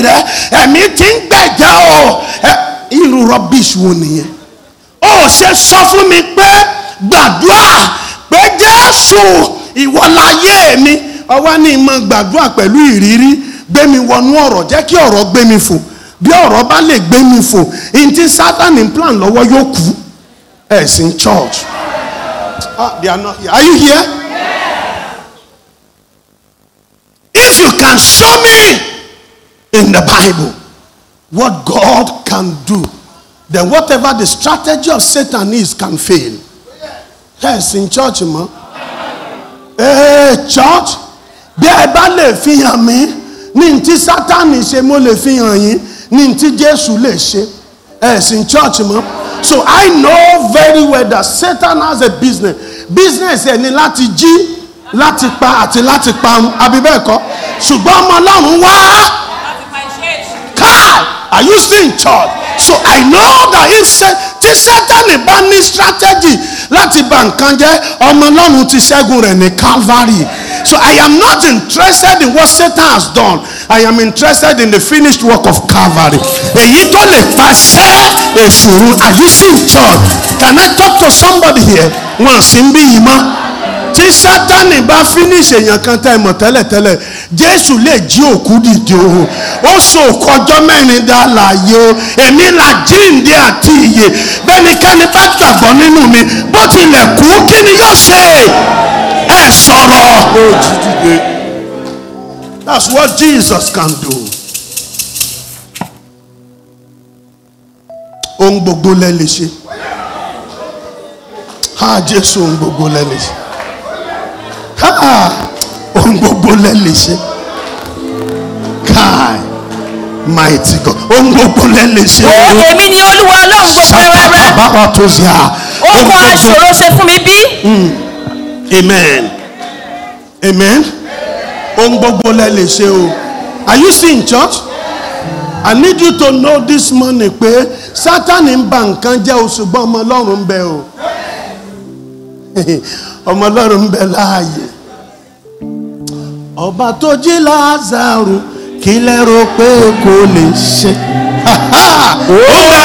rẹ, ẹ̀mí tí ń gbẹ̀jẹ̀ o. Irú rubbish wo nìyẹn? Ó ṣe sọ fún mi pé gbàdúrà pé Jésù ìwọ láyé mi. Ọwọ́ ní ìmọ̀ gbàdúrà pẹ̀lú ìrírí, gbé mi wọnú ọ̀rọ̀, jẹ́ kí ọ̀rọ̀ gbé mi fò. Bí ọ̀rọ̀ bá lè gbé mi fò, ìntí Sátánì plan lọ́wọ́ yóò kú. Ẹ̀sìn church. They are not here. Are you here? If you can show me in the Bible what God can do, then whatever the strategy of Satan is can fail. Yes, in church, man. Church, bí ẹ bá lè fi hàn mí ní tí Sátánì ṣe, mo lè fi hàn yín ní tí Jésù lè ṣe. Yes, in church, man. So I know very well that Satan has a business. Business ẹni láti jí, láti pa àti láti parun. Àbí bẹ́ẹ̀ kọ́? Ṣùgbọ́n ọmọ Ọlọ́run wá. Kai, are you still in church? So I know that tí Satan bá ní strategy láti bà nǹkan jẹ́, ọmọ Ọlọ́run ti ṣẹ́gun rẹ̀ ní Calvary. So I am not interested in what Satan has done. I am interested in the finished work of Calvary. Èyí tó lè pàṣẹ èṣù. Are you still in church? Can I talk to somebody here? Wọ́n sì ń bí yìí mọ́. Tí Sátánì bá finish èèyàn kan tẹ́ mọ̀ tẹ́lẹ̀tẹ́lẹ̀, Jésù lè jí òkú dìde o. Ó so òkú ọjọ́ mẹ́rin dá láàyè o. Èmi là jíǹde àti ìyè. Bẹ́nikẹ́ni bá gbàgbọ́ nínú mi, bó tilẹ̀ kú, kí ni yóò ṣe? Ẹ sọ̀rọ̀. That's what Jesus can do. Ohun gbogbo lẹ lè ṣe. Jésù ohun gbogbo lẹ lè ṣe. Ohun gbogbo lẹ lè ṣe. Kai, mighty God. Ohun gbogbo lẹ lè ṣe. Èmi ni Olúwa Ọlọ́run gbogbo ẹwẹ́rẹ́. Bàbá tó ṣe à. Ohun kan àṣòro ṣe fún mi bí. Amen. Amen. Ohun gbogbo lẹ lè ṣe o. Are you still in church? I need you to know this morning pé Sátánì ń ba nǹkan jẹ́ o, ṣùgbọ́n ọmọ Ọlọ́run ń bẹ o. Ọmọ Ọlọ́run ń bẹ láàyè. Ọba tó jí Lázárù, kí lẹ rò pé kò lè ṣe? Ó bẹ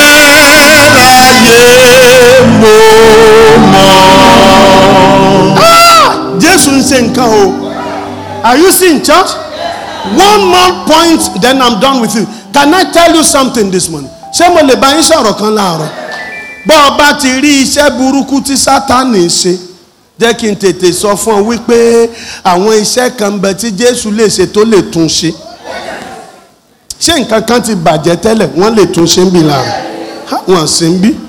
láàyè mo mọ̀. Jésù ń ṣe nǹkan o. Are you still in church? One more point, then I'm done with you. Can I tell you something this morning? Ṣé mo lè bá yín sọ̀rọ̀ kan láàárọ̀? Bọ́ ọba ti rí iṣẹ́ burúkú tí Sátánì ṣe, jẹ́ kí n tètè sọ fún ọ wípé àwọn iṣẹ́ kan bẹ tí Jésù lè ṣe tó lè tún ṣe. Ṣé nǹkan kan ti bàjẹ́ tẹ́lẹ̀, wọ́n lè tún ṣe ń bí láàrọ̀? Wọ́n sì ń bí.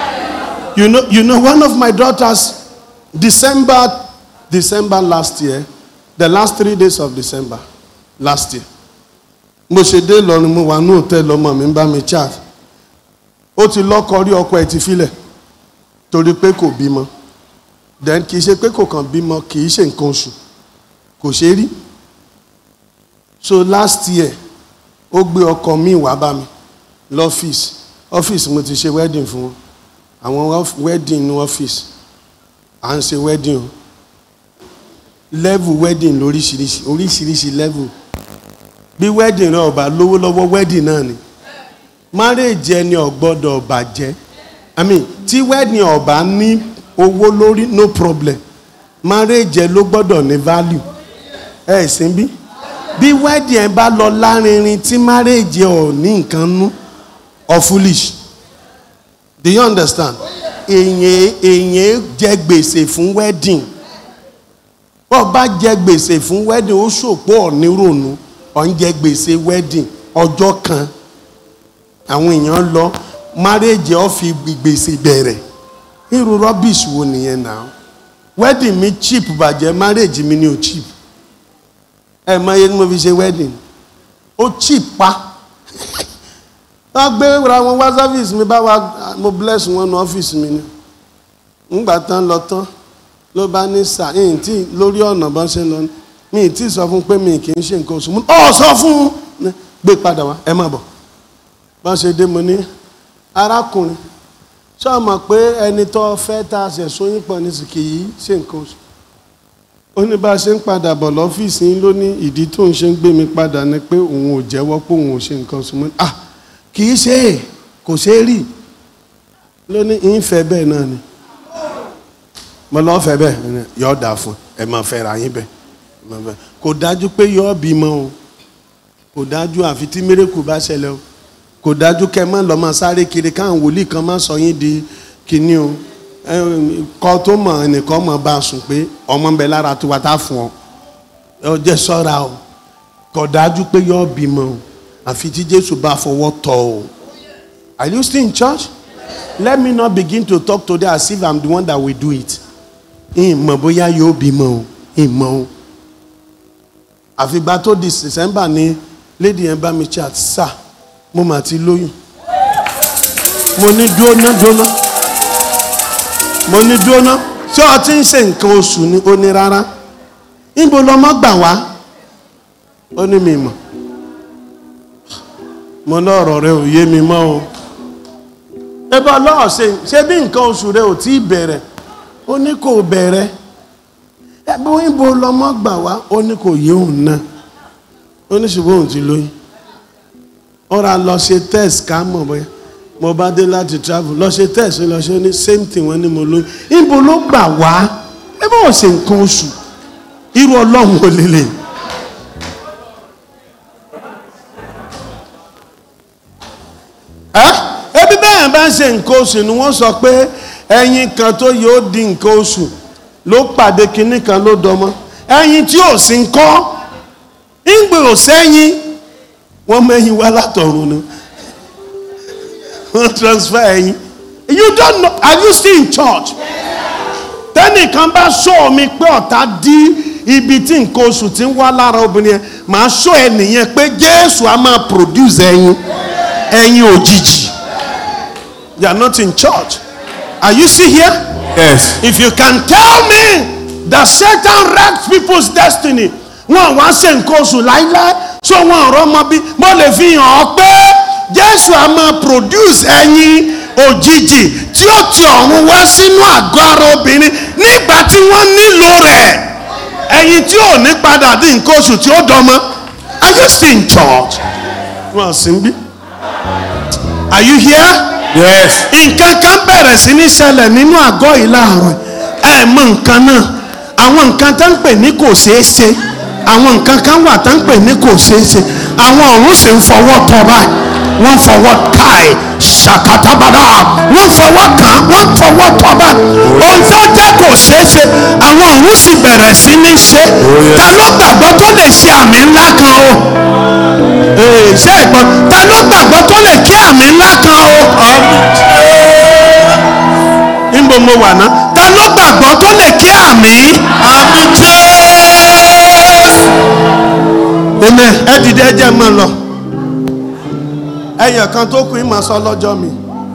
You know, one of my daughters, December last year, the last 3 days of December last year, mo ṣe dé Ìlọrin, mo wà ní hòtẹ́ẹ̀lì, ọmọ mi ń bá mi chat. Ó ti lọ́kọ rí, ọkọ ẹ̀ ti filẹ̀ torí pé kò bímọ. Then kì í ṣe pé kò kàn bímọ, kì í ṣe nǹkan oṣù, kò ṣe rí. So last year ó gbé ọkọ mi wá bá mi lọ́fíìsì mo ti ṣe wedding fún wọn. Àwọn wedding ní ọ́fíìsì à ń ṣe wedding o. Level wedding oríṣiríṣi level. Bí wedding náà ọba lówó lọ́wọ́, wedding náà ni. Marriage ẹni ọ̀gbọ́dọ̀ bàjẹ́. Tí wedding ọba ní owó lórí, no problem. Marriage ẹ ló gbọ́dọ̀ ní value. Ẹ sì ń bí. Bí wedding ẹ bá lọ lárinrin tí marriage ẹ ò ní nǹkan nú, or foolish. Do you understand? Èyàn jẹ gbèsè fún wedding. Bọ́ bá jẹ gbèsè fún wedding, ó ṣòpọ̀ ọ̀nírònú. Ọ̀ ń jẹ gbèsè wedding ọjọ́ kan. Àwọn èèyàn lọ, marriage ó fi gbèsè bẹ̀rẹ̀. Irú rubbish wo nìyẹn náà? Wedding mi cheap bàjẹ́, marriage mi ni ò cheap. Ẹ mọ iye tí mo fi ṣe wedding? Ó cheap pa. Wọ́n gbé ra wọn wá service mi, bá wa mo bless wọn ní ọ́fíìsì mi ni. Ńgbà tán lọ tán ló bá ní sà, tí lórí ọ̀nà bá ṣe lọ, mi tí sọ fún pé mi kì í ṣe nǹkan oṣù. Ó sọ fún un, gbé padà wá, ẹ má bọ̀. Bá ṣe dé mo ní, arákùnrin, ṣé o mọ̀ pé ẹni tó fẹ́ tá a ṣe sóyún pọ̀ ní kì í ṣe nǹkan oṣù? ó ní bá a ṣe ń padà bọ̀ lọ́fíìsì yín ló ní ìdí tó ń ṣe ń gbé mi padà ni pé òun ò jẹ́wọ́ pé òun ò ṣe nǹkan oṣù mọ́. Kì í ṣe é, kò ṣe é rí. Ló ní ìfẹ́ bẹ́ẹ̀ náà ni. Mo lọ́ fẹ́ bẹ́ẹ̀ yọ dà fún ẹ máa fẹ́ ra yín bẹ́ẹ̀. Kò dájú pé yọ bímọ o. Kò dájú àfi tí mírèkù bá ṣẹlẹ̀ o. Kò dájú kẹ́ má lọ máa sáré kiri káwọn wòlíì kan má sọ yín di kíní o. Kọ́ tó mọ̀ ẹnìkan mọ̀ bá a sùn pé ọmọ ń bẹ lára tó wá tá fún ọ. Ẹ jẹ́ sọ́ra o. Kò dájú pé yọ bímọ o. Àfi tí Jésù bá fọwọ́ tọ́ o. Are you still in church? Let me not begin to talk today as if I'm the one that will do it. Ìmọ̀ bóyá yóò bímọ o. Ìmọ̀ o. Àfìgbà tó di December ni lady yẹn bá mi chat sir mo mà ti lóyún. Mo ní dúró ná. Ṣé o ti ń ṣe nǹkan oṣù ni? Ó ní rárá. Níbo lọmọ gbà wá? Ó ní mi mọ̀. Mo ní ọ̀rọ̀ rẹ ò yé mi mọ́ o. Ẹbí ọlọ́ọ̀ ṣe bí nǹkan oṣù rẹ ò tí ì bẹ̀rẹ̀. Ó ní kò bẹ̀rẹ̀. Ẹbí níbo lọmọ gbà wá? Ó ní kò yé òun náà. Ó ní ṣùgbọ́n òun ti lóyún. Ó ra lọ ṣe test ká mọ̀ bóyá. Mo bá dé láti travel lọ ṣe test lọ ṣe ní same thing wọ́n ní mo lóyún. Níbo ló gbà wá? Ẹbí wọ́n ṣe nǹkan oṣù. Irú Ọlọ́run ò lélẹ̀. Ẹbí bẹ́ẹ̀ bá ń ṣe nǹkan oṣù ni wọ́n sọ pé ẹyin kan tó yóò di nǹkan oṣù ló pàdé kinní kan ló dọmọ. Ẹyin tí ò sí ń kọ́ ìgbè ò sẹ́yìn wọ́n mẹ́yìn wá látọ̀run ni wọ́n transfer ẹyin. You don't know. Are you still in church? Tẹ́nìkan bá ṣọ́ mi pé ọ̀tá dí ibi tí nǹkan oṣù ti ń wá lára obìnrin yẹn màá ṣọ́ ẹ nìyẹn pé Jésù á máa produce ẹyin òjijì. You are not in church. Are you still here? Yes. If you can tell me that Satan wrecks people's destiny, wọ́n wá ṣe nǹkan oṣù láíláí so wọ́n ọ̀rọ̀ ọmọ bí mo lè fi hàn ọ́ pé Jésù á máa produce ẹyin òjijì tí ó ti ọ̀run wá sínú àgọ́ ara obìnrin nígbà tí wọ́n nílò rẹ̀. Ẹyin tí ò ní padà dín nǹkan oṣù tí ó dọmọ. Are you still in church? Wọ́n sì ń bí. Are you here? Yes. Nǹkan kan bẹ̀rẹ̀ sí ní ṣẹlẹ̀ nínú àgọ́ yìí láàárọ̀. Ẹ mọ nǹkan náà. Àwọn nǹkan tó ń pè ní kò ṣeé ṣe. Àwọn nǹkan kan wà tó ń pè ní kò ṣeé ṣe. Àwọn ọ̀run sì ń fọwọ́ tọ́ báyìí. Wọ́n fọwọ́ káì ṣàkàtàbàdà. Wọ́n fọwọ́ kàn. Wọ́n fọwọ́ tọ́ báyìí. Ohun tó jẹ́ kò ṣeé ṣe. Àwọn ọ̀run sì bẹ̀rẹ̀ sí ní ṣe. Ta ló gbàgbọ́ tó lè ṣe àmì ńlá kan o? Ṣé ìgbọ́n? Ta ló gbàgbọ́ tó lè kí àmì ńlá kan o? Níbo mo wà ná? Ta ló gbàgbọ́ tó lè kí àmì? Àmì Jésù. Amen. Ẹ dìde ẹ jẹ́ mọ́ lọ. Ẹyẹ kan tó kù ìmọ̀ sọ lọ́jọ́ mi.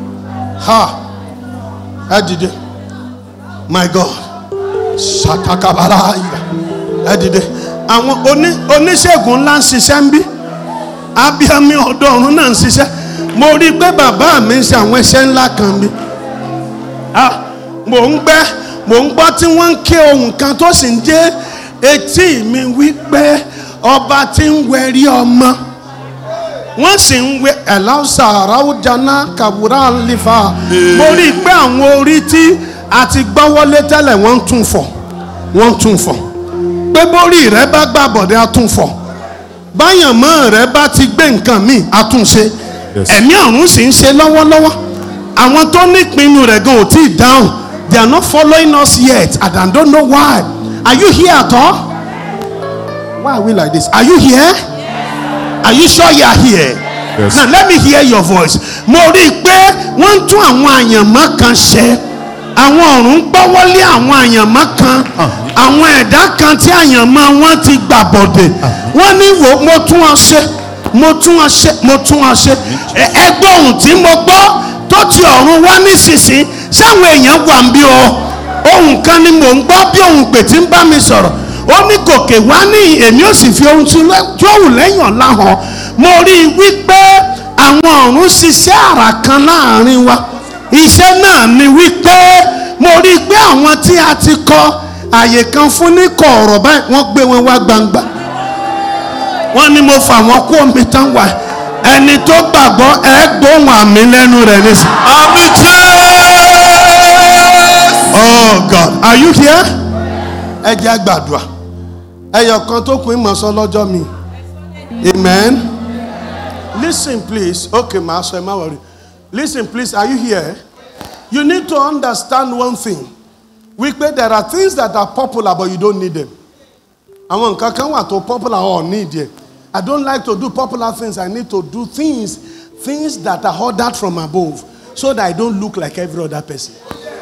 Ẹ dìde. My God. Ṣàtàkàbàrà ayà. Ẹ dìde. Àwọn oníṣègùn ńlá ń ṣiṣẹ́ ń bí. Abíámi ọ̀dọ́ ọ̀run náà ń ṣiṣẹ́. Mo rí i pé bàbá mi ń ṣe àwọn iṣẹ́ ńlá kan bí. Mò ń gbọ́ tí wọ́n ń ké ohun kan tó sì ń jẹ́ etí mi wípé ọba tí ń wẹ̀rí ọmọ. Wọ́n sì ń wẹ ẹ̀láùsà ráújáná kàwúrà lífà. Mo rí i pé àwọn orí tí a ti gbọ́wọ́lé tẹ́lẹ̀ wọ́n ń tún fọ̀. Pé bórí rẹ bá gbàbọ̀dé a tún fọ̀. Báyàn mọ́ rẹ bá ti gbé nǹkan míì àtúnṣe. Ẹ̀mí ọ̀run sì ń ṣe lọ́wọ́lọ́wọ́. Àwọn tó nípinnu rẹ̀ gan ò tí ì dáhùn. They are not following us yet and I don't know why. Are you here at all? Why are we like this? Are you here? Are you sure you are here? Yes. Now let me hear your voice. Mo rí i pé wọ́n ń tún àwọn àyànmọ́ kan ṣe. Àwọn ọ̀run gbọ́wọ́lé àwọn àyànmọ́ kan. Àwọn ẹ̀dá kan tí àyànmọ́ wọn ti gbà bọ̀dẹ̀. Wọ́n ní wò mo tún wọn ṣe. Ẹgbẹ́ ohun tí mo gbọ́ tó ti ọ̀run wá nísinsìnyí sáwọn èèyàn wà ń bí o. Ohun kan ni mò ń gbọ́ bí ohun pè tí ń bá mi sọ̀rọ̀. Ó ní gòkè wá ní èmi ò sì fi ohun tí ó wù lẹ́yìn ọ̀la hàn. Mo rí i wípé àwọn ọ̀run ṣiṣẹ́ àrà kan láàrin wa. Iṣẹ́ náà ni wípé mo rí i pé àwọn tí a ti kọ àyè kan fún ní kọ̀ọ̀rọ̀ báyìí wọ́n gbé wọn wá gbangba. Wọ́n ní mo fà wọ́n kó omi tán wá. Ẹni tó gbàgbọ́ ẹ gbóhùn àmì lẹ́nu rẹ̀ nísìn. Àmì Jésù. Oh God, are you here? Ẹ jẹ́ gbàdúrà. Ẹyọ kan tó kù ìmọ̀ sọ lọ́jọ́ mi. Amen. Listen please. Okay, ma, so am I worried. Listen please, are you here? You need to understand one thing. There are things that are popular but you don't need them. Àwọn nǹkan kan wà tó popular or need it. I don't like to do popular things. I need to do things that are ordered from above so that I don't look like every other person.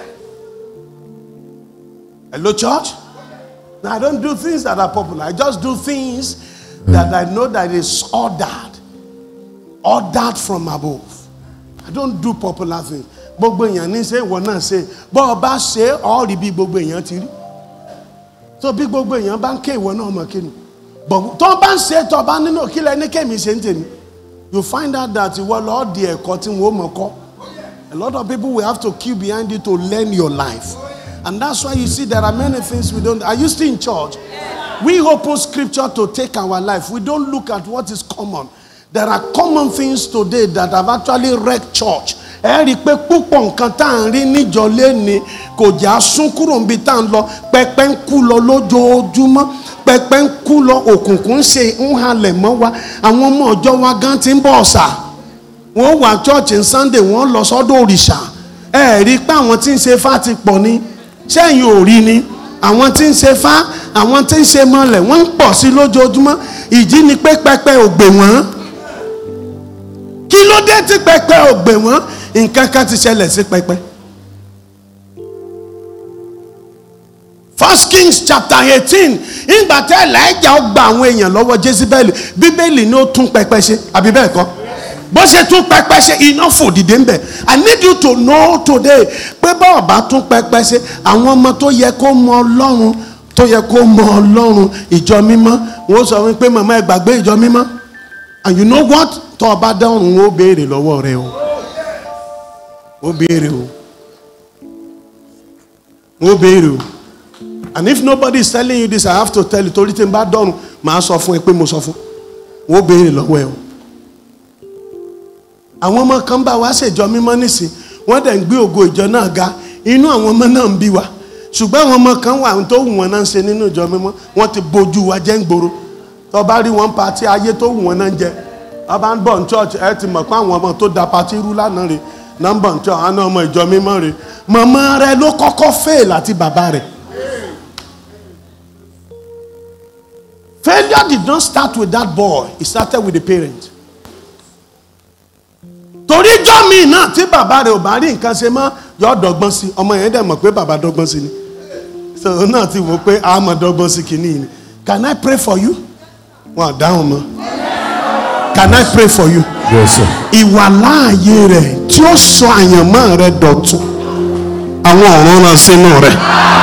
Hello, church? Now, I don't do things that are popular. I just do things that I know that is ordered from above. I don't do popular things. Gbogbo èèyàn ní ṣe ìwọ náà ṣe bọ́ ọ bá ṣe ọ́ rí bí gbogbo èèyàn ti rí. So bí gbogbo èèyàn bá ń ké ìwọ náà mọ̀ kí ni. But tó bá ń ṣe tó bá nínú kí lẹ́ni kémi ṣe ń tèmi. You find out that ìwọ lọ́ọ́ di ẹ̀kọ́ tí wọ́n mọ̀ kọ́. A lot of people will have to queue behind you to learn your life. And that's why you see there are many things we don't. Are you still in church? We open scripture to take our life. We don't look at what is common. There are common things today that have actually wrecked church. Ẹ rí i pé púpọ̀ nǹkan tá à ń rí níjọ léni kò já sún kúrò níbi tá à ń lọ. Pẹpẹ ń kú lọ lójoojúmọ́. Pẹpẹ ń kú lọ, òkùnkùn ṣe ń halẹ̀ mọ́ wa. Àwọn ọmọ ọjọ́ wa gan ti ń bọ̀ ọ̀sà. Wọ́n wà church on Sunday, wọ́n lọ sọ́dọ̀ òrìṣà. Ẹ rí i pé àwọn tí ń ṣe fá ti pọ̀ ni. Ṣẹ́yìn ò rí ni. Àwọn tí ń ṣe fá, àwọn tí ń ṣe mọ́lẹ̀, wọ́n ń pọ̀ sí lójoojúmọ́. Ìdí ni pé pẹpẹ ò gbè wọ́n. Kí ló dé tí pẹpẹ ò gbè wọ́n? Nǹkan kan ti ṣẹlẹ̀ sí pẹpẹ. 1 Kings chapter 18. Ìgbà tí Elijah gba àwọn èèyàn lọ́wọ́ Jezebel, Bíbélì ni ó tún pẹpẹ ṣe, àbí bẹ́ẹ̀ kọ́? Bó ṣe tún pẹpẹ ṣe, iná fò dìde ń bẹ̀. I need you to know today pé bá ọba tún pẹpẹ ṣe, àwọn ọmọ tó yẹ kó mọ Ọlọ́run, ìjọ mímọ́, wọ́n sọ wípé màmá ẹ gbàgbé ìjọ mímọ́. And you know what? Tó ọba dáhùn ó béèrè lọ́wọ́ rẹ o. Ó béèrè o. Ó béèrè o. And if nobody is telling you this, I have to tell you. Torí tí n bá dọ̀rùn, màá sọ fún ẹ pé mo sọ fún. Ó béèrè lọ́wọ́ ẹ o. Àwọn ọmọ kan bá wá ṣèjọ mímọ́ nísìn, wọ́n dẹ̀ ń gbé ògo ìjọ náà ga. Inú àwọn ọmọ náà ń bí wa. Ṣùgbọ́n àwọn ọmọ kan wà tó wù wọ́n náà ń ṣe nínú ìjọ mímọ́. Wọ́n ti bojú wa jẹ́ ń gbòòrò. Tó bá rí wọn pàtí ayé tó wù wọ́n náà ń jẹ. Ọba ń bọ̀ ní church, ẹ ti mọ̀ pé àwọn ọmọ tó da pàtí rú lánàá rè. Nọ́mbà ní church, àwọn ọmọ ìjọ mímọ́ rè. Màmá rẹ ló kọ́kọ́ fail àti bàbá rẹ̀. Failure did not start with that boy. It started with the parent. Torí jọ́ mi náà tí bàbá rẹ̀ ò bá rí nǹkan ṣe mọ́ yọ dọ́gbọ́n sí. Ọmọ yẹn dẹ̀ mọ̀ pé bàbá dọ́gbọ́n sí ni. So náà ti wò pé a máa dọ́gbọ́n sí kìíní ni. Can I pray for you? Wọ́n dáhùn mọ́. Can I pray for you? Yes, sir. Ìwà láàyè rẹ̀ tí ó sọ àyànmọ́ rẹ̀ dọ̀tun. Àwọn ọ̀run náà sínú rẹ̀.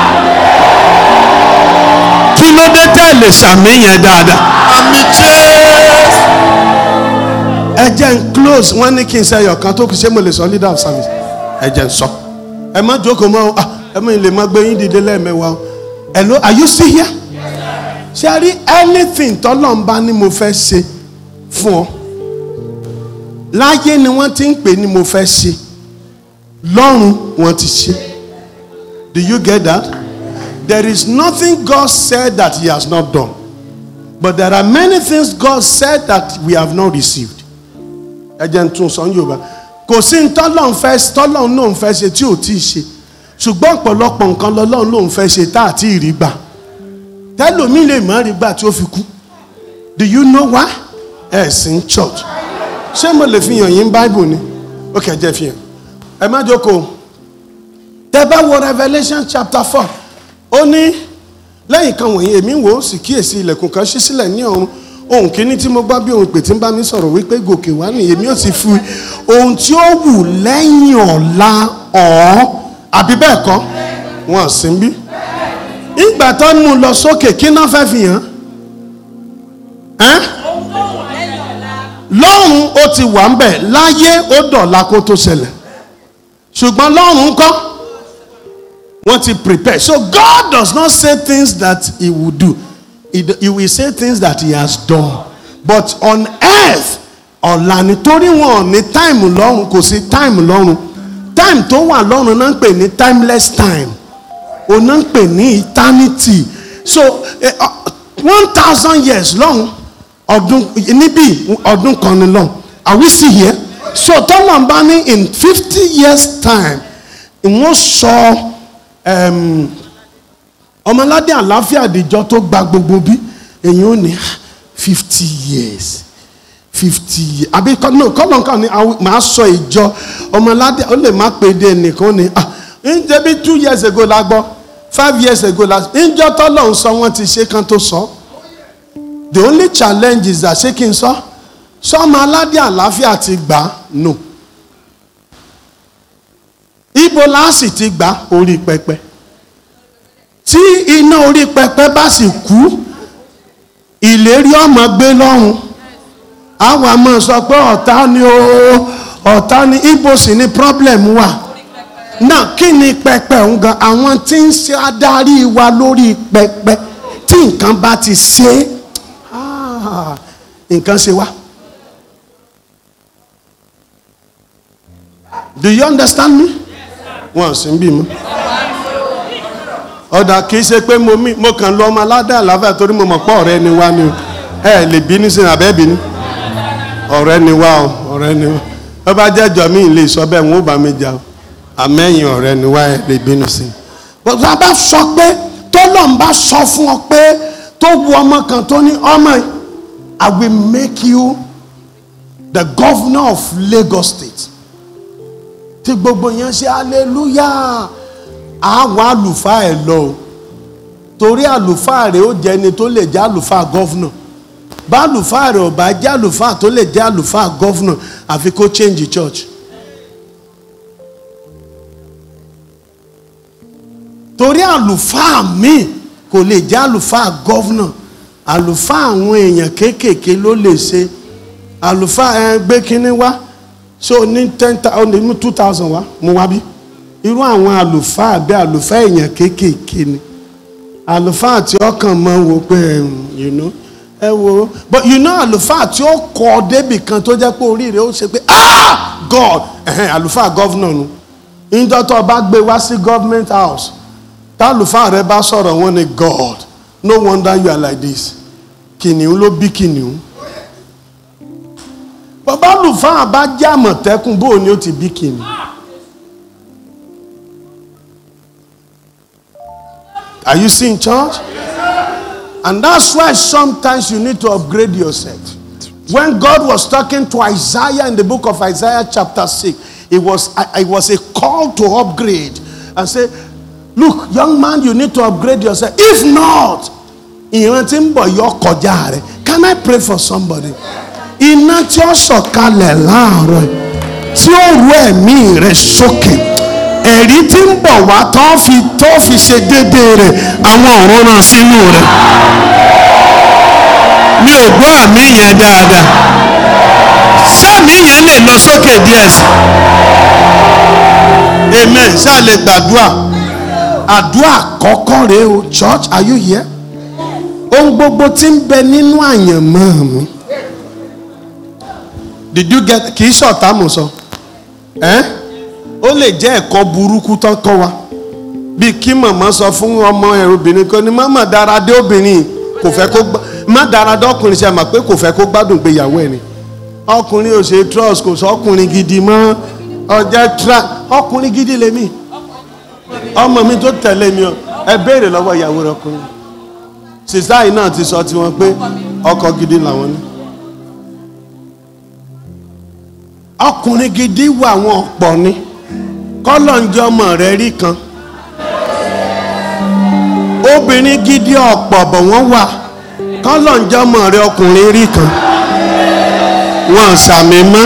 Kí ló dé tẹ̀lé sàmì yẹn dáadáa? Àmì Jésù. Ẹ jẹ́ n close. Wọ́n ní kí n ṣe ẹyọ kan tó kù, ṣé mo lè sọ leader of service? Ẹ jẹ́ n sọ. Ẹ má jókòó mọ́ ẹ má lè má gbé yín dìde lẹ́ẹ̀mẹ́wàá. Hello, are you still here? Ṣé a rí anything tọ́lọ́mbá ni mo fẹ́ ṣe fún ọ? Láyé ni wọ́n ti ń pè ní mo fẹ́ ṣe. Lọ́run wọ́n ti ṣe. Do you get that? There is nothing God said that he has not done. But there are many things God said that we have not received. Ẹ jẹ́ n tún sọ ní Yorùbá. Kò sí tọ́lọ́run náà ń fẹ́ ṣe tí ò tí ì ṣe. Ṣùgbọ́n ọ̀pọ̀lọpọ̀ nǹkan lọ́lọ́run ló ń fẹ́ ṣe tá àti ìrí gbà. Tẹ́lòmí lè má rí gbà tí ó fi kú. Do you know why? Ẹ̀sìn church. Ṣé mo lè fi hàn yín Bible ni? Okay, jẹ́ fi hàn. Ẹ má jókòó. Tẹ́ bá wo Revelation chapter 4. Ó ní lẹ́yìn kan wọ̀nyí èmi wò ó sì kíyèsí ilẹ̀kùn kan ṣí sílẹ̀ ní ọ̀run. Ohun kìíní tí mo gbọ́ bí ohun ìpè tí ń bá mi sọ̀rọ̀ wípé gòkè wá ní èmi ò sì fi ohun tí ó wù lẹ́yìn ọ̀la ọ̀ọ́. Àbí bẹ́ẹ̀ kọ́? Wọ́n sì ń bí. Ìgbà tó ń mú lọ sókè kí náà fẹ́ fi hàn? Lọ́run ó ti wà ń bẹ̀, láyé ó dọ̀la kó tó ṣẹlẹ̀. Ṣùgbọ́n lọ́run ńkọ́? Wọ́n ti prepare. So God does not say things that he will do. He will say things that he has done. But on earth, ọ̀la nítorí wọn ní time lọ́run, kò sí time lọ́run. Time tó wà lọ́run náà ń pè ní timeless time. Ó náà ń pè ní eternity. So 1,000 years lọ́run, ọdún níbí ọdún kan ní lọ́run. Are we still here? So tọ́lọ̀ ń bá ní in 50 years time, wọ́n sọ ọmọládé àlàáfíà àdìjọ tó gba gbogbo bí èyí ò ní 50 years. 50 years. Àbí kọ́lọ̀kan ni màá sọ ìjọ ọmọládé ó lè má pè dé nìkan ni ǹjẹ́ bí 2 years ago la gbọ́ 5 years ago la ǹjọ́ tọ́lọ̀ ń sọ wọ́n ti ṣe kan tó sọ. The only challenge is that ṣé kí n sọ ọmọládé àlàáfíà ti gbà no. Ibo la sì ti gbà orí pẹpẹ. Tí iná orí pẹpẹ bá sì kú, ìlérí ọmọ gbé lọ́run. Àwọn àmọ́ sọ pé ọ̀tá ni ọ̀tá ni ibo sì ni problem wà. Náà kí ni pẹpẹ òun gan? Àwọn tí ń ṣe adarí wa lórí pẹpẹ tí nǹkan bá ti ṣe nǹkan ṣe wá. Do you understand me? Wọ́n sì ń bí mi. Ọ̀dà kìí ṣe pé mo kàn lọ ọmọ aládé àlàáfíà torí mo mọ̀ pé ọ̀rẹ́ ni wá ni ẹ lè bínú sí abẹ́ bínú. Ọ̀rẹ́ ni wá o, ọ̀rẹ́ ni wá. Ó bá jẹ́jọ́ mi lè sọ bẹ́ẹ̀ wọ́n ó bá mi jà o. Àmẹ́yìn ọ̀rẹ́ ni wá ẹ lè bínú sí. Bọ́dà bá sọ pé tọ́lọ́n bá sọ fún ọ pé tó wu ọmọ kan tó ní ọmọ yìí, I will make you the governor of Lagos State. Tí gbogbo yẹn ṣe hallelujah. Àwọn àlùfáà ẹ̀ lọ torí àlùfáà rẹ̀ ó jẹ́ ẹni tó lè jẹ́ àlùfáà gọ́fúnà. Bá àlùfáà rẹ̀ ò bá jẹ́ àlùfáà tó lè jẹ́ àlùfáà gọ́fúnà àfi kó change church. Torí àlùfáà míì kò lè jẹ́ àlùfáà gọ́fúnà. Àlùfáà àwọn èèyàn kéékèèké ló lè ṣe. Àlùfáà gbé kínní wá so ní 10,000 ní 2,000 wá mo wá bí. Irú àwọn àlùfáà bẹ́ẹ̀ àlùfáà èèyàn kéékèèké ni. Àlùfáà tí ọkàn mọ́ wo pé you know ẹ wo but you know àlùfáà tí ó kọ débì kan tó jẹ́ pé orí rẹ̀ ó ṣe pé God àlùfáà gọ́vnọ̀ nu. Ìjọ tó bá gbé wá sí government house tá àlùfáà rẹ̀ bá sọ̀rọ̀ wọn ni God no wonder you are like this. Kìnìún ló bí kìnìún. Bàbá àlùfáà bá jẹ́ àmọ̀tẹ́kùn bó ni ó ti bí kìnìún. Are you seeing church? And that's why sometimes you need to upgrade yourself. When God was talking to Isaiah in the book of Isaiah chapter 6, it was a call to upgrade and say, look, young man, you need to upgrade yourself. If not, can I pray for somebody? Iná tí ó sọ̀kalẹ̀ láàárọ̀ tí ó rú ẹ̀mí rẹ̀ sókè. Ẹ̀rí tí ń bọ̀ wá tó fi ṣe déédéé rẹ̀ àwọn ọ̀run náà sínú rẹ̀. Mi ò gbọ́ àmì yẹn dáadáa. Sáàmì yẹn lè lọ sókè díẹ̀ sí. Amen. Ṣá lè gbàdúrà. Àdúrà àkọ́kọ́ rèé o. Church, are you here? Ohun gbogbo tí ń bẹ nínú àyànmọ́ mi. Did you get? Kì í ṣọ̀tá mo sọ. Ó lè jẹ́ ẹ̀kọ́ burúkú tán kọ́ wa. Bí kí màmá sọ fún ọmọ ẹ̀ obìnrin kan ní má dára dé obìnrin kò fẹ́ kó má dára dé ọkùnrin ṣe àmà pé kò fẹ́ kó gbádùn gbéyàwó ẹ̀ ni. Ọkùnrin ò ṣe trust kò sọ ọkùnrin gidi mọ́ ọjọ́ ọkùnrin gidi lèmi. Ọmọ mi tó tẹ̀lé mi ẹ béèrè lọ́wọ́ ìyàwó rẹ̀ ọkùnrin. Sísá yìí náà ti sọ tiwọn pé ọkọ gidi làwọn ní. Ọkùnrin gidi wà wọn ọ̀pọ̀ ni. Kọ́lọ̀njọ́ ọmọ rẹ̀ rí kan. Obìnrin gidi ọ̀pọ̀ bọ̀ wọ́n wà. Kọ́lọ̀njọ́ ọmọ rẹ̀ ọkùnrin rí kan. Wọ́n sàmì mọ́.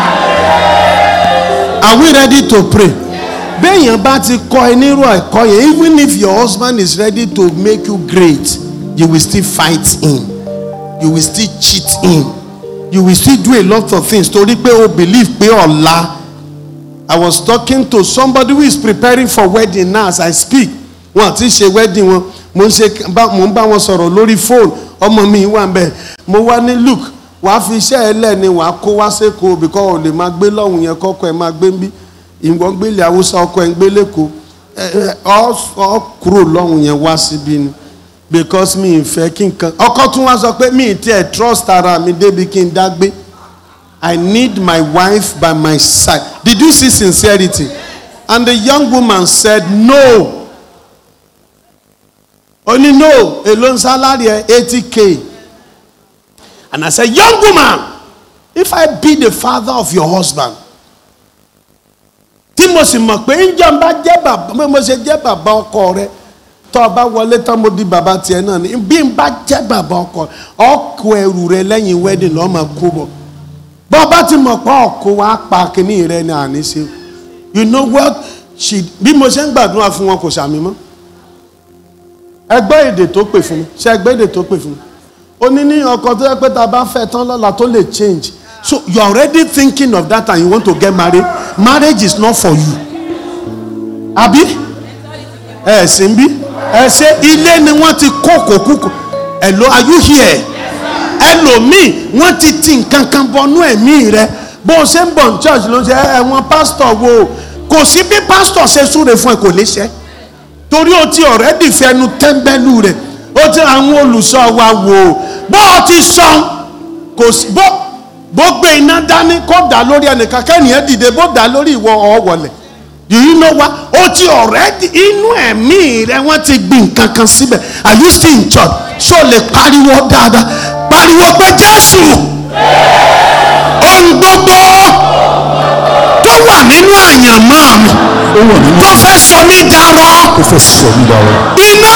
Are we ready to pray? Béèyàn bá ti kọ́ ẹ nírú ẹ̀kọ́ yẹn, even if your husband is ready to make you great, you will still fight him. You will still cheat him. You will still do a lot of things torí pé o believe pé ọ̀la I was talking to somebody who is preparing for wedding now as I speak. Wọ́n ti ṣe wedding wọn. Mo ń bá wọn sọ̀rọ̀ lórí phone. Ọmọ mi wà ńbẹ̀. Mo wá ní look, wàá fi iṣẹ́ ẹlẹ́ ni wàá kó wá sékòó because o lè máa gbé lọ́hùn yẹn kọ́kọ́ ẹ máa gbé ń bí. Ìwọ̀n gbélé Haúsá ọkọ ẹ̀ ń gbé lẹ́kọ̀ọ́. Ọ kúrò lọ́hùn yẹn wá síbí ni. Because mi ì fẹ́ kí nǹkan. Ọkọ tún wá sọ pé mi ì tiẹ̀ trust ara mi débi kí n dá gbé. I need my wife by my side. Did you see sincerity? And the young woman said, no. Only no. A loan salary 80K. And I said, young woman, if I be the father of your husband, Timothy mọ̀ pé ń jẹ́ bá jẹ́ bàbá, mo ṣe jẹ́ bàbá ọkọ rẹ̀. Tó bá wọlé tán mo di bàbá tiẹ̀ náà ni. Bí n bá jẹ́ bàbá ọkọ, ọkọ ẹrù rẹ̀ lẹ́yìn wedding ló máa kó bọ̀. Bọ́bá ti mọ̀ pé ọkọ wa pa kìíní rẹ̀ ní àní ṣe. You know what? Bí mo ṣe ń gbàdúrà fún wọn kò ṣàmì mọ́. Ẹgbẹ́ èdè tó pè fún mi. Ṣé ẹgbẹ́ èdè tó pè fún mi? Ó ní ní ọkọ tó yẹ pé tá a bá fẹ́ tán lọ́la tó lè change. So you are already thinking of that and you want to get married. Marriage is not for you. Àbí? Ẹ sì ń bí? Ẹ ṣe ilé ni wọ́n ti kó kòkúkò. Hello, are you here? Ẹlòmíì wọ́n ti ti nǹkan kan bọnú ẹ̀mí rẹ̀ bó o ṣe ń bọ̀ ní church ló ń ṣe ẹ̀wọ̀n pásítọ̀ wo kò sí bí pásítọ̀ ṣe súre fún ẹ kò lè ṣe torí o ti already fẹnu tẹ́ńbẹ́lú rẹ̀ o ti àwọn olùṣọ́ wa wò bó o ti sọ kò sí bó gbé iná dání kó dà lórí ẹnìkan kẹ́nìyàn dìde bó dà lórí ìwọ ọ̀wọ̀lẹ̀ do you know what o ti already inú ẹ̀mí rẹ̀ wọ́n ti gbin nǹkan kan síbẹ̀ are you still in church ṣó lè pariwo dáadáa pariwo pé Jésù ohun gbogbo tó wà nínú àyànmọ́ mi tó fẹ́ sọ mí darọ́ iná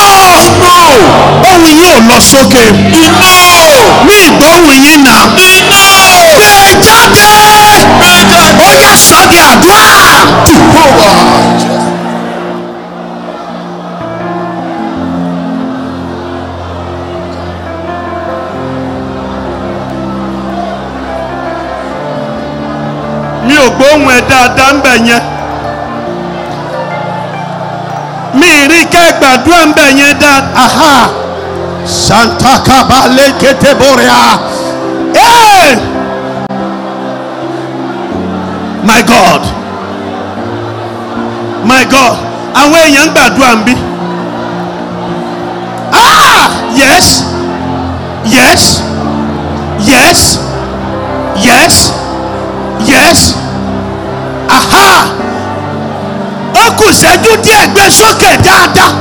ohun yìí ò lọ sókè iná ní ìgbóhùn yìí nà iná gbé jáde ó yẹ sọ di àdúrà mi ò gbóhùn ẹ̀ dáadáa ń bẹ̀ yẹn mi rí kẹ́ gbàdúrà ń bẹ̀ yẹn dáadáa aha Santa Kabale Keteboria hey my God àwọn èèyàn ń gbàdúrà ń bí yes yes yes yes yes aha ó kù ṣẹ́jú díẹ̀ gbé sókè dáadáa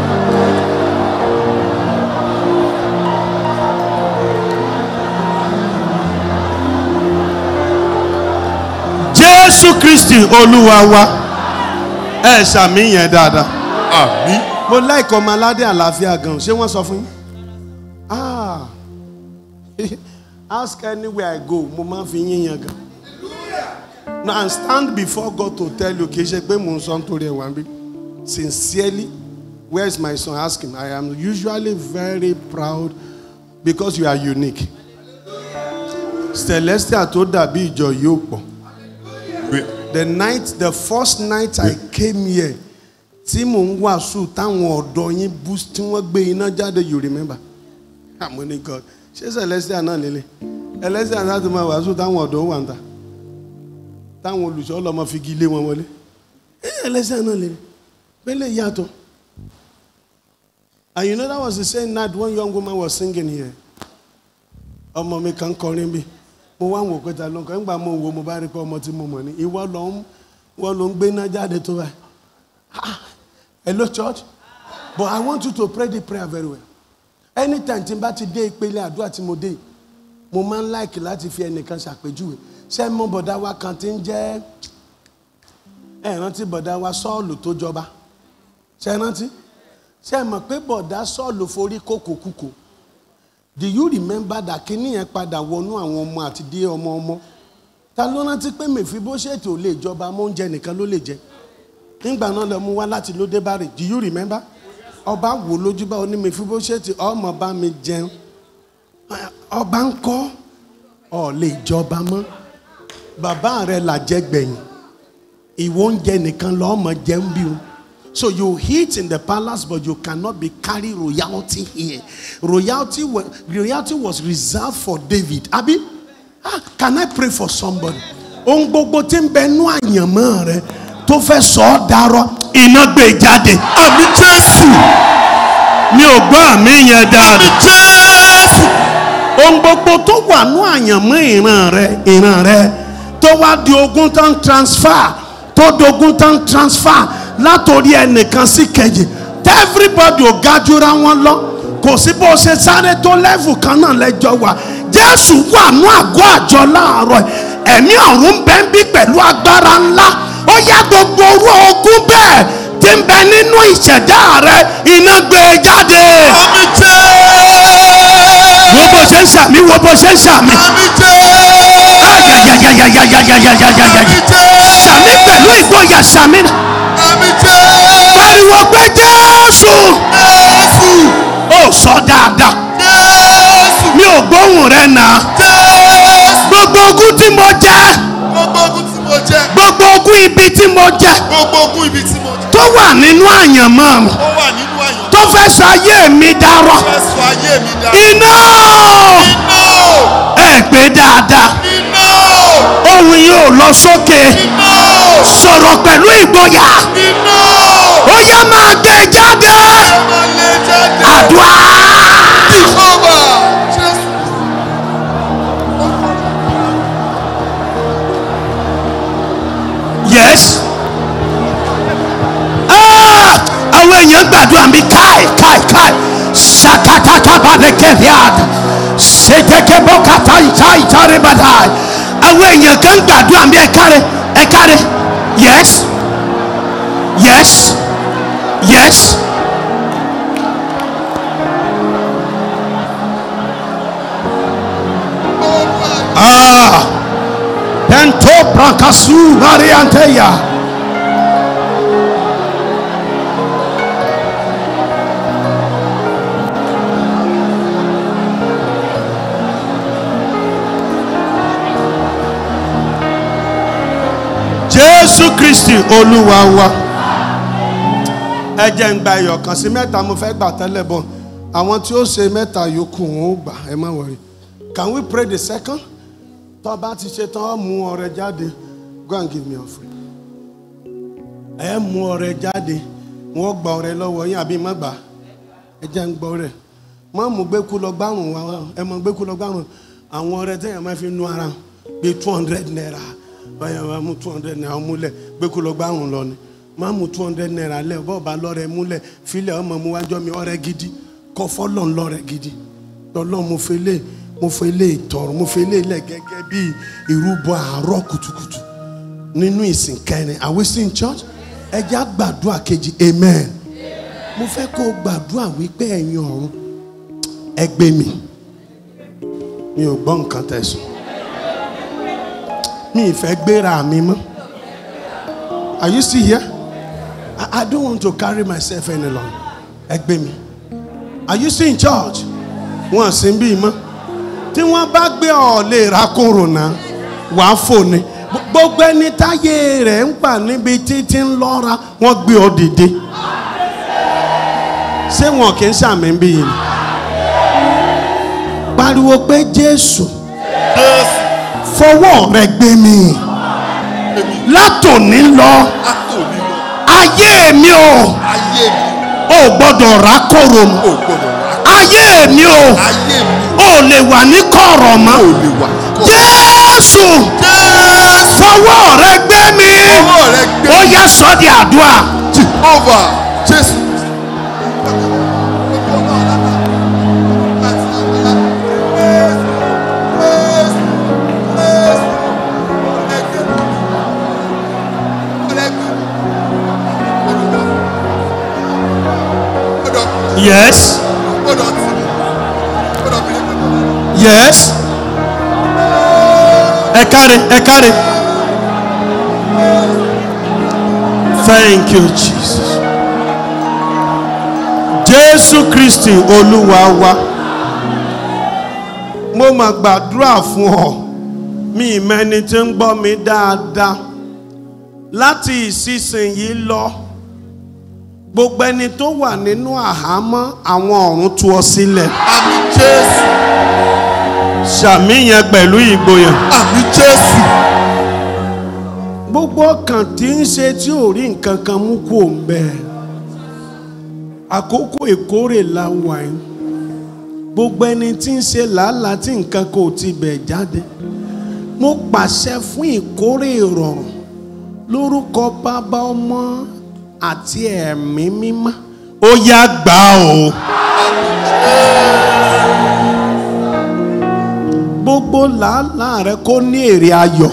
Jésù Kristi Olúwa wa ẹ ṣàmì yẹn dáadáa àmín mo like ọmọ aládé àlàáfíà gan ṣé wọ́n sọ fún yín ask anywhere I go mo máa fi yín yan gan. No, and stand before God to tell you, sincerely, where is my son? Ask him. I am usually very proud because you are unique. Celestial told Dabi Joyopo. The first night I came here, you remember? I'm winning God. She's Celestial not Lily. Celestial not to my wasu wanta. Táwọn olùṣọ́ lọ́mọ fi gílé wọn wọlé ẹlẹ́sẹ̀ náà lè pẹ́lẹ̀ yàtọ̀. And you know that was the same night one young woman was singing here. Ọmọ mi kan kọrin bí mo wá wò pé ta ló ń kọ́ nígbà mo wò mo bá rí pé ọmọ tí mo mọ̀ ní ìwọ ló ń gbé náà jáde tó báyìí. Hello church, but I want you to pray the prayer very well. Anytime tí n bá ti dé ìpele àdúrà tí mo dé mo máa ń like láti fi ẹnìkan ṣàpèjúwe. Ṣé mo bọ̀dá wa kan tí ń jẹ́ rántí bọ̀dá wa Sọ́ọ̀lù tó jọba ṣé rántí ṣé mọ̀ pé bọ̀dá Sọ́ọ̀lù forí kókòkúkò do you remember that kíní yẹn padà wọnú àwọn ọmọ àti dé ọmọ ta ló rántí pé Mèfíbóṣẹ́tì ò lè jọba mọ́ oúnjẹ nìkan ló lè jẹ nígbà náà lọ mú wá láti Lódébárì do you remember ọba wò lójú bá oní Mèfíbóṣẹ́tì ọmọ bá mi jẹun ọba ń kọ́ ọ lè jọba mọ́ bàbá rẹ̀ là jẹ́ gbẹ̀yìn ìwọ oúnjẹ nìkan lọ́mọ jẹun bí o. So you eat in the palace, but you cannot be carry royalty here. Royalty was reserved for David. Abi, can I pray for somebody? Ohun gbogbo tí ń bẹ nú àyànmọ́ rẹ tó fẹ́ sọ ọ́ darọ́, iná gbé jáde. Àmín Jésù. Mi ò gbọ́ àmì yẹn dáadáa. Àmín Jésù. Ohun gbogbo tó wà nú àyànmọ́ ìran rẹ tó wá di ogún tán transfer, tó dogun tán transfer látòrí ẹnìkan sí kejì. Everybody ò gajura wọn lọ. Kò sí bó ṣe sáré tó level kan náà lẹ́jọ́ wà. Jésù wà nú àgọ́ àjọ láàárọ̀. Ẹ̀mí ọ̀run bẹ́ ń bí pẹ̀lú agbára ńlá. Ó yá gbogbo orú ogún bẹ́ẹ̀ tí ń bẹ nínú ìṣẹ̀dá rẹ, iná gbé jáde. Àmín Jésù. Wo bó ṣe ń ṣàmì, wo bó ṣe ń ṣàmì. Àmín Jésù. Ṣàmì pẹ̀lú ìgboyà ṣàmì. Àmín Jésù. Pariwo pé Jésù. Jésù. Ó sọ dáadáa. Jésù. Mi ò gbóhùn rẹ náà. Jésù. Gbogbo ogún tí mo jẹ. Gbogbo ogun tí mo jẹ. Gbogbo ogún ibi tí mo jẹ. Gbogbo ogun ibi tí mo jẹ. Tó wà nínú àyànmọ́ mi. Ó wà nínú àyàn. Tó fẹ́ sọ ayé mi darọ́. Fẹ́ sọ ayé mi dá. Iná. Iná. Ẹ pé dáadáa. Iná. Ohùn yóò lọ sókè. Iná. Sọ̀rọ̀ pẹ̀lú ìgboyà. Iná. Ó yá máa gbé jáde. Máa lé jáde. Àdúrà. Jehovah. Jésù. Yes. Àwọn èèyàn gbàdúrà mi káì. Ṣàkàtàkà balẹ̀ kẹ́fíàdì. Ṣètẹ́kẹ́bọ́ kàtà ìtàrí bàtà. Àwọn èèyàn kan gbàdúrà mi ẹ̀kárẹ̀. Yes. Yes. Yes. Pento Brancasu Marianteia. Jésù Kristi Olúwa wa. Ẹ jẹ́ ń gba ẹyọ kan sí mẹ́ta mo fẹ́ gbà tẹ́lẹ̀ bọ̀. Àwọn tí ó ṣe mẹ́ta yòókù wọn ó gbà, ẹ má worry. Can we pray the second? Tó bá ti ṣe tán mú ọrẹ jáde. Go and give me offering. Ẹ mú ọrẹ jáde. Wọ́n gba ọrẹ lọ́wọ́ yín àbí má gbà. Ẹ jẹ́ ń gbọ́ rẹ̀. Má mú gbẹ́kú lọ gbárùn wa. Ẹ mọ gbẹ́kú lọ gbárùn. Àwọn ọrẹ tẹ́yàn máa fi nu ara bí 200 naira. Báyọ̀ máa mú 200 naira múlẹ̀. Gbẹ́kú lọ gbárùn lọ ni. Má mú 200 naira lẹ̀. Bọ́ọ̀ bá lọ́rẹ múlẹ̀. Fílẹ̀ ọmọ mu wájọ́ mi ọrẹ gidi. Kọ́ fọ́lọ́n lọ́rẹ gidi. Lọ́lọ́ mo fi lé. Mo fẹ́ lé ìtọ̀rọ̀, mo fẹ́ lé ilẹ̀ gẹ́gẹ́ bí ìrúbọ àárọ̀ kùtùkùtù nínú ìsìn kẹrin. Are we still in church? Ẹ jẹ́ gbàdúrà kejì, amen. Mo fẹ́ kó gbàdúrà wípé ẹ̀yin ọ̀run ẹ gbé mi. Mi ò gbọ́ nǹkan tẹ̀sùn. Mi ì fẹ́ gbéra mi mọ́. Are you still here? I don't want to carry myself any longer. Ẹ gbé mi. Are you still in church? Wọ́n sì ń bí mọ́. Tí wọ́n bá gbé ọ lè ra kòrónà wàá fò ní. Gbogbo ẹni táyé rẹ̀ ń gbà níbi títí ń lọ́ra wọ́n gbé ọ dìde. Ṣé wọn kì í ṣàmì bí yìí? Pariwo pé Jésù fọwọ́ rẹ gbé mi látòní lọ. Ayé mi ò gbọ́dọ̀ ra kòrónà. Ayé mi ò lè wà ní kọ̀rọ̀ mọ́. Jésù fọwọ́ rẹ gbé mi. Ó yá sọ di àdúrà. Jehovah Jésù. Yes. Yes. Ẹ káre. Thank you, Jesus. Jésù Kristi Olúwa wa. Mo máa gbàdúrà fún ọ. Mi ìmẹ́ni tí ń gbọ́ mi dáadáa. láti ìsinsìnyí lọ gbogbo ẹni tó wà nínú àhámọ́ àwọn ọ̀run tú ọ sílẹ̀. Àmín Jésù. Sàmì yẹn pẹ̀lú ìgboyà. Àmín Jésù. Gbogbo ọkàn tí ń ṣe tí ò rí nǹkan kan mú kú òun bẹ́ẹ̀. Àkókò ìkórè la wà yìí. Gbogbo ẹni tí ń ṣe làálàá tí nǹkan kò ti bẹ̀ jáde. Mo pàṣẹ fún ìkórè ìrọ̀rùn lórúkọ Bàbá, Ọmọ àti Ẹ̀mí Mímọ́. Ó yá gbà o. Gbogbo làálàá rẹ kó ní èrè ayọ̀.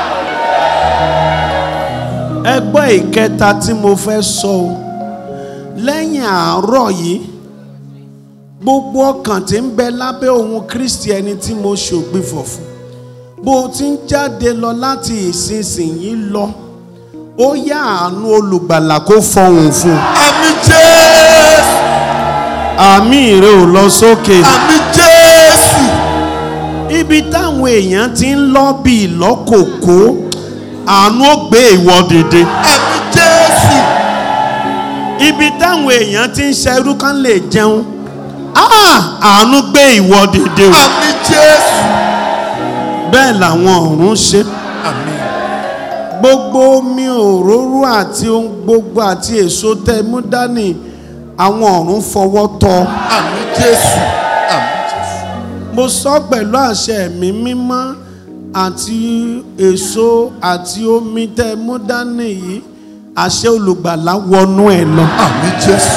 Ẹgbẹ́ ìkẹta tí mo fẹ́ sọ o. Lẹ́yìn àárọ̀ yìí, gbogbo ọkàn tí ń bẹ lábẹ́ ohùn Kristi ẹni tí mo ṣògbìfọ̀ fún. Bó ti ń jáde lọ láti ìsinsìnyí lọ, ó yá àánú olùgbàlà kó fọhùn fún. Àmín Jésù. Àmì rẹ ò lọ sókè. Àmín Jésù. Ibi táwọn èèyàn ti ń lọ bí ìlọ́kòkó, àánú ó gbé ìwọ dìde. Àmín Jésù. Ibi táwọn èèyàn ti ń ṣerú kán lè jẹun, àánú gbé ìwọ dìde. Àmín Jésù. Bẹ́ẹ̀ làwọn ọ̀run ṣe. Àmín. Gbogbo omi òróró àti ohun gbogbo àti èso tẹ́ mú dání, àwọn ọ̀run fọwọ́ tọ́. Àmín Jésù. Àmín Jésù. Mo sọ pẹ̀lú àṣẹ Ẹ̀mí Mímọ́ àti èso àti omi tẹ́ mú dání yìí, àṣẹ olùgbàlà wọnú ẹ̀ lọ. Àmín Jésù.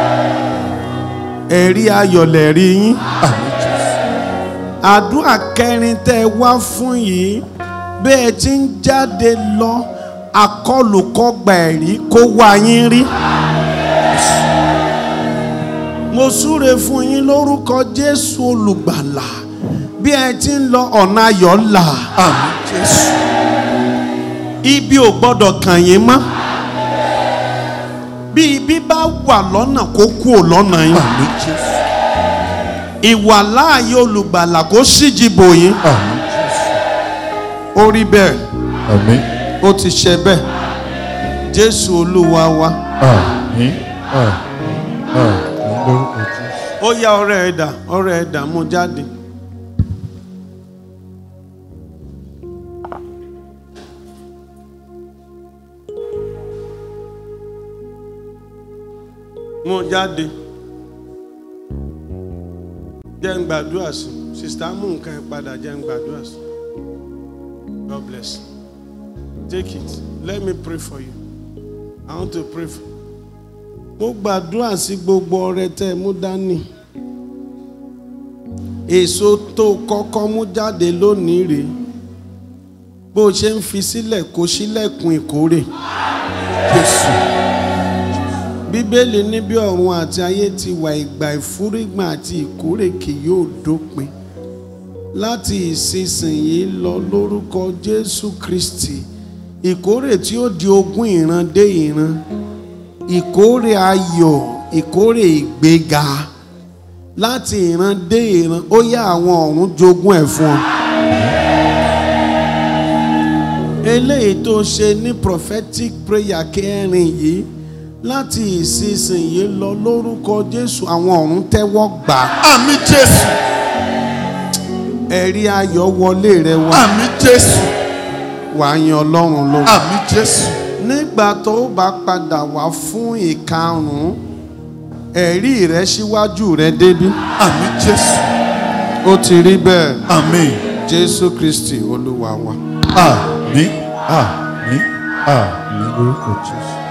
Ẹ̀rí ayọ̀ lẹ̀rí yín. Àmín Jésù. Àdúrà kẹrin tẹ́ wá fún yìí, bẹ́ẹ̀ tí ń jáde lọ, àkọlùkọgbà ẹ̀rí kó wá yín rí. Mo súre fún yín lórúkọ Jésù olùgbàlà, bí ẹ ti ń lọ ọ̀nà ayọ̀ là. Àmín Jésù. Ibi ò gbọ́dọ̀ kàn yín mọ́. Bí ibi bá wà lọ́nà kó kúrò lọ́nà yín. Àmín Jésù. Ìwàláàyè olùgbàlà kó ṣíji bò yín. Àmín Jésù. Ó rí bẹ́ẹ̀, Àmín. ó ti ṣe bẹ́ẹ̀. Jésù Olúwa wa. Àmín. Àmín. Àmín lórúkọ Jésù. Ó yá ọrẹ ẹ̀dà, ọrẹ ẹ̀dà mú jáde. Mú jáde. Jẹ́ ń gbàdúrà sí. Sista mú nǹkan ẹ̀ padà, jẹ́ ń gbàdúrà sí. God bless you. Take it. Let me pray for you. I want to pray for you. Mo gbàdúrà sí gbogbo ọrẹ tẹ́ mú dání. Èso tó kọ́kọ́ mú jáde lónìí rèé. Bó ṣe ń fi sílẹ̀ kó ṣílẹ̀kùn ìkórè. Jésù. Bíbélì ní bí ọ̀run àti ayé ti wà, ìgbà ìfúrígbà àti ìkórè kì yóò dópin. Láti ìsinsìnyí lọ lórúkọ Jésù Kristi, ìkórè tí ó di ogún ìran dé ìran, ìkórè ayọ̀, ìkórè ìgbéga, láti ìran dé ìran, ó yá àwọn ọ̀run jogún ẹ̀ fún ọ. Eléyìí tó ṣe ní prophetic prayer kẹrin yìí, láti ìsinsìnyí lọ lórúkọ Jésù, àwọn ọ̀run tẹ́wọ́ gbà. Àmín Jésù. Ẹ̀rí ayọ̀ wọlé rẹ wá. Àmín Jésù. Wàá yan Ọlọ́run lógo. Àmín Jésù. Nígbà tó bá padà wá fún ìkarùn-ún, ẹ̀rí rẹ síwájú rẹ débí. Àmín Jésù. Ó ti rí bẹ́ẹ̀. Àmín. Jésù Kristi Olúwa wa. Àmín. Àmín. Àmín lórúkọ Jésù.